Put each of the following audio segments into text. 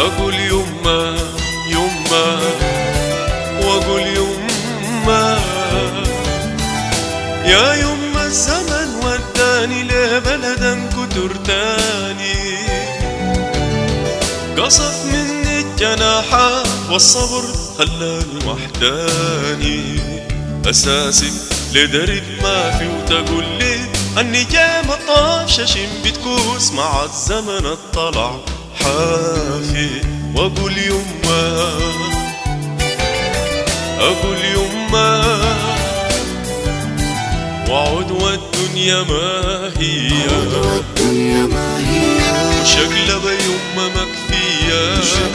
أقول يما يما وأقول يما يا يما الزمن وداني لبلد كتر تاني قصف مني الجناحات والصبر خلاني وحداني أساسك لدرب ما في وتقول لي أني جاي مطاف ششم بتكوس مع الزمن الطلع حافي وأقول يما أقول يما وعد والدنيا ما هي وشقلبة يما مكفية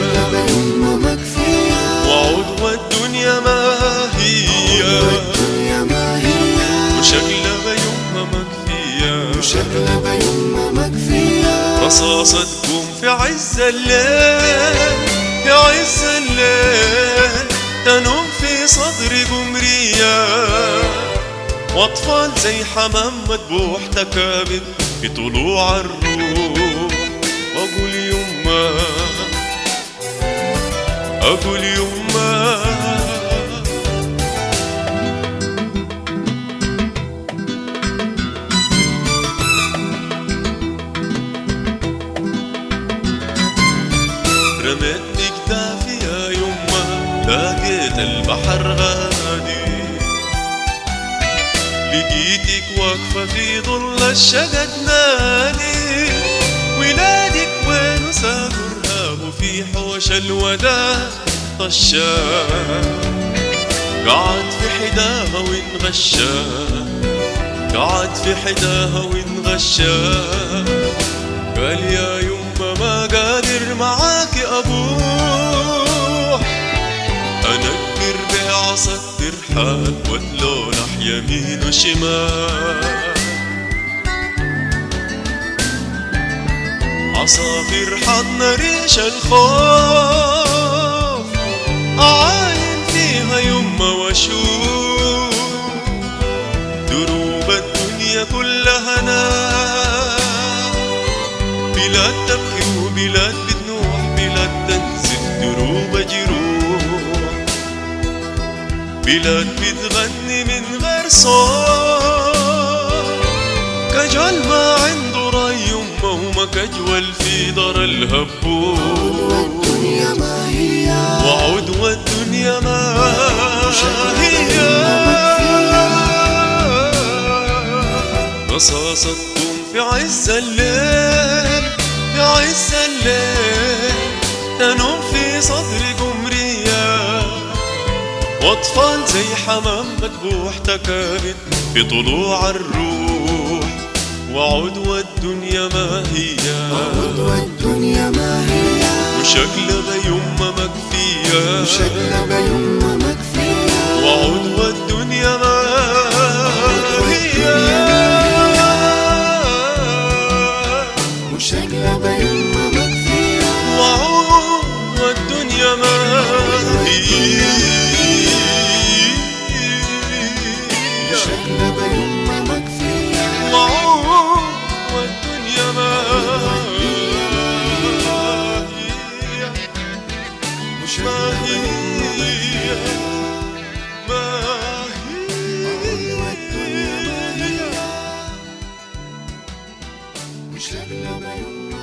وعد والدنيا ما هي وشقلبة يما مكفية رصاصة تقوم في عز الليل في عز الليل تنوم في صدري قمرية واطفال زي حمام مذبوح تكابد في طلوع الروح واقول يما اقول يما رميتني كتافي يا يما لقيت البحر غادي لقيتك واقفة في ظل الشجر نادي ولادك وين سافر هابوا في حوش الوداع طشاش قعد في حداها وانغشا قعد في حداها وانغشا قال يا يما ما قادر معاك أبوح أنكر بعصا ترحال وتلونح يمين وشمال عصافير حضن ريش الخوف أعاين فيها يما واشوف دروب الدنيا كلها نار بلاد تبكي وبلاد بتنوح بلاد تنزف دروب جروح بلاد بتغني من غير صوت كجل ما عنده رأي يما وما كجول في دار الهبوب وعود والدنيا ما هي رصاصة تقوم في عز الليل في عز الليل تنوم في صدري قمرية واطفال زي حمام مذبوح تكابد في طلوع الروح وعود والدنيا ما هي وشقلبة يما مكفية وعود والدنيا ما هي وشقلبة يما مكفية وعود والدنيا ما هي وشقلبة يما مكفية وعود والدنيا ما هي وشقلبة يما